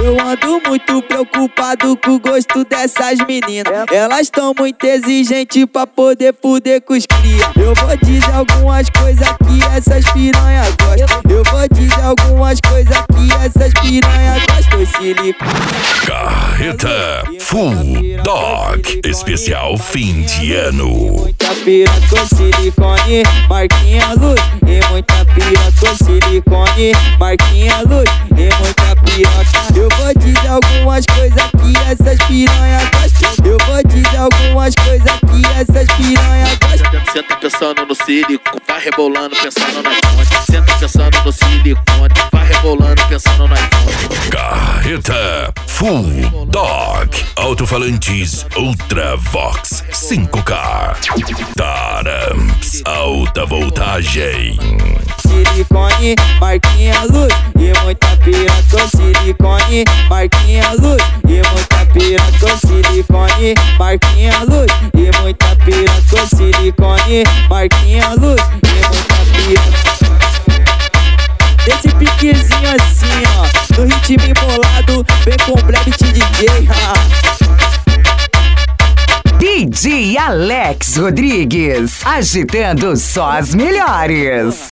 Eu ando muito preocupado com o gosto dessas meninas. Elas tão muito exigentes pra poder fuder com os cria. Eu vou dizer algumas coisas que essas piranha gostam. Eu vou dizer algumas coisas que essas piranha gostam. Carreta Full Dog Especial fim de ano. Muita pira com silicone, marquinha luz. E muita pira com silicone, marquinha luz. E muita piroca. Eu vou dizer algumas coisas que essas piranha gostam. Eu vou dizer algumas coisas que essas piranha gostam. Senta pensando no silicone, vai rebolando pensando na fonte. Senta pensando no silicone, vai rebolando pensando na fonte. Carreta Full Dog Alto-falantes Ultravox 5K Taramps Alta voltagem. Silicone, marquinha luz. E muita pira com silicone, marquinha luz. E muita pira com silicone, marquinha luz. E muita pira com silicone, marquinha luz. E muita pira. Desse piquezinho assim, ó, no ritmo embolado, vem com o Black DJ. DJ Alex Rodrigues, agitando só as melhores.